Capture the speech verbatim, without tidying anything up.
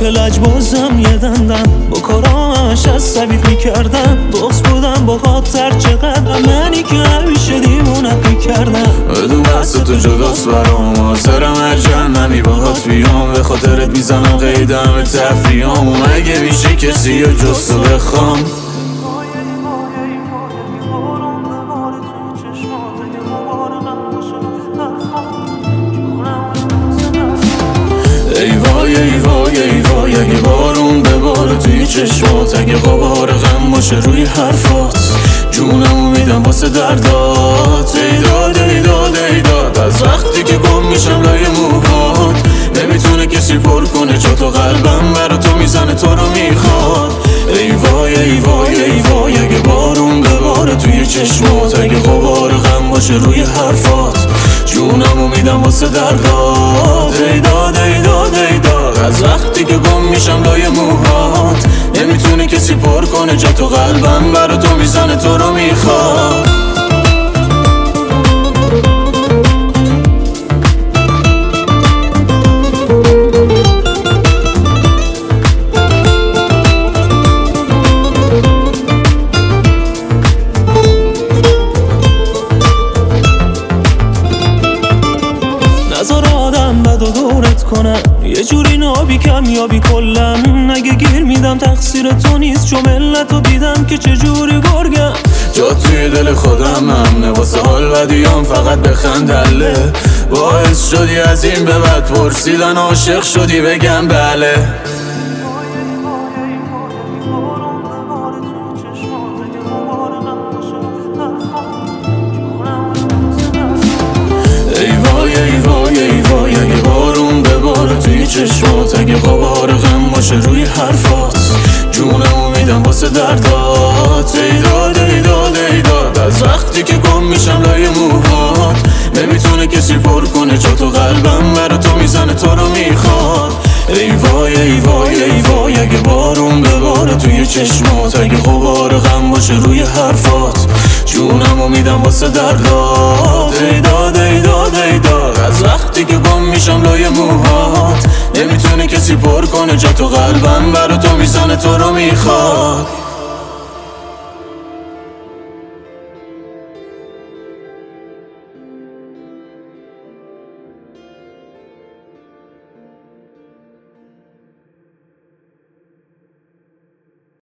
که لجبازم یه دندم با کارامش از سبید میکردم. دوست بودم با خاطر چقدر منی که همیشه دیوونت میکردم. بدو بست تو جداست برام آسرم هر جهنمی باهات بیام. به خاطرت میزنم قیدم تفریام و مگه میشه کسی یا جز تو بخوام. ای وای ای وای ای وای اگه بارون بباره توی چشمات، اگه غبار غم باشه روی حرفات، جونمو میدم واسه دردات. ای داد ای داد ای داد از وقتی که گم میشم لای موهات، نمیتونه کسی پر کنه جا تو قلبم برا تو میزنه تو رو میخواد. ای وای ای وای ای وای اگه بارون بباره توی چشمات، اگه غبار غم باشه روی حرفات، جونمو میدم واسه دردات. ای داد ای داد ای داد از وقتی که گم میشم لای موهات، نمیتونه کسی پر کنه جا تو قلبم برا تو میزنه تو رو میخواد. نذار آدم بد و دورت کنم یه جوری نابی کمیابی کلم. اگه گیر میدم تقصیر تو نیست چون ملت رو دیدم که چجوری گرگم. جا توی دل خودم امنه واسه حال بدیام فقط بخندله. باعث شدی از این به بعد پرسیدن عاشق شدی بگم بله. ای وای ای وای ای وای اگه بارون بباره توی چشمات، اگه غبار غم باشه روی حرفات، جونمو میدم واسه دردات. ای داد ای داد ای داد از وقتی که گم میشم لای موهات، نمیتونه کسی پر کنه جا تو قلبم برا تو میزنه تو رو میخواد. ای وای ای وای ای وای اگه بارون بباره توی چشمات، اگه غبار غم باشه روی حرفات، جونمو میدم واسه دردات. ای داد ای داد ای داد از وقتی که گم میشم لای موهات، نمیتونه کسی پر کنه جا تو قلبم برا تو میزنه تو رو میخواد.